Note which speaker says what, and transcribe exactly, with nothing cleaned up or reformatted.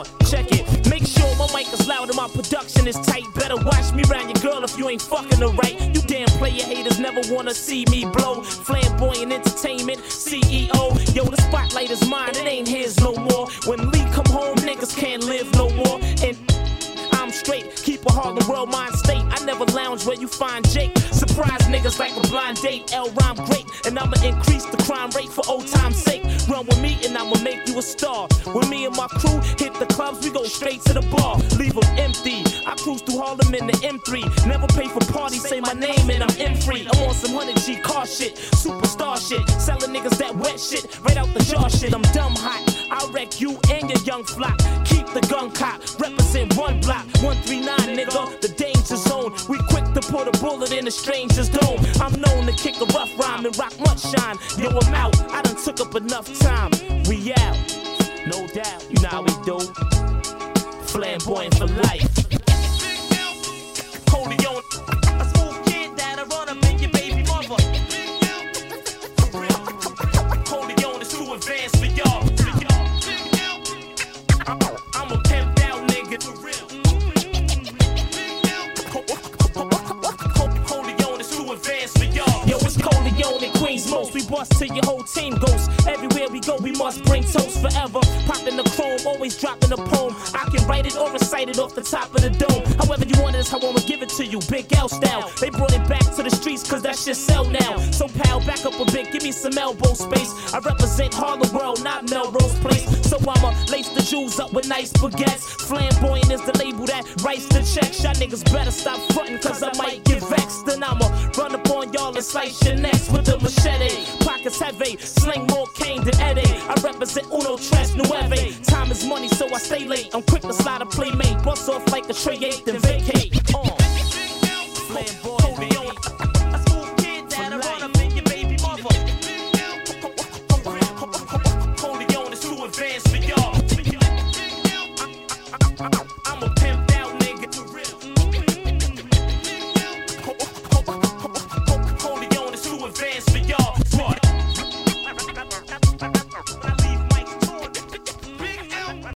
Speaker 1: Check it, make sure my mic is loud and my production is tight. Better watch me round your girl if you ain't fucking her right. You damn player haters never wanna see me blow. Flamboyant entertainment, C E O. Yo, the spotlight is mine, it ain't his no more. When Lee come home, niggas can't live no more. And I'm straight, keep a Harlem World mind state. I never lounge where you find Jake. Surprise niggas like a blind date. L rhyme great, and I'ma increase the crime rate for old time's sake. Run with me and I'ma make you a star. When me and my crew hit the clubs, we go straight to the bar. Leave them empty. I cruise through Harlem in the M three. Never pay for parties, say my name and I'm M free. I'm on some one hundred G car shit, superstar shit. Selling niggas that wet shit, right out the jar shit. I'm dumb hot, I'll wreck you and your young flock. Keep the gun cop, represent one block. one three nine nigga, the danger zone. We quick to put a bullet in a stranger's dome. I'm known to kick a rough rhyme and rock much shine. Yo, I'm out, I done took up enough time. We out, no doubt, you know how we do. Flamboyant for life. Cody on, a smooth kid that'll run up in your baby mother. Cody on is too advanced for y'all. I'm a pimped out nigga for real. Coleon is too advanced for y'all. Yo, it's Coleon and Queens most. We bust till your whole team goes. Everywhere we go, we must bring toast forever. Popping the chrome, always dropping a poem. I can write it or recite it off the top of the dome. However you want it is how I'ma give it to you. Big L style. They brought it back to the streets cause that shit sell now. So pal, back up a bit, give me some elbow space. I represent Harlem World, not Melrose Place. So I'ma lace the jewels up with nice baguettes. Flamboyant is the label that writes the checks. Y'all niggas better stop frontin' cause I might get vexed. Then I'ma run up on y'all and slice your necks with the machete. Pockets heavy, sling more cane than Eddie. I represent Uno Tres Nueve. Time is money so I stay late. I'm quick to slide a playmate. Bust off like a tray eight then vacate. Uh. Flamboyant.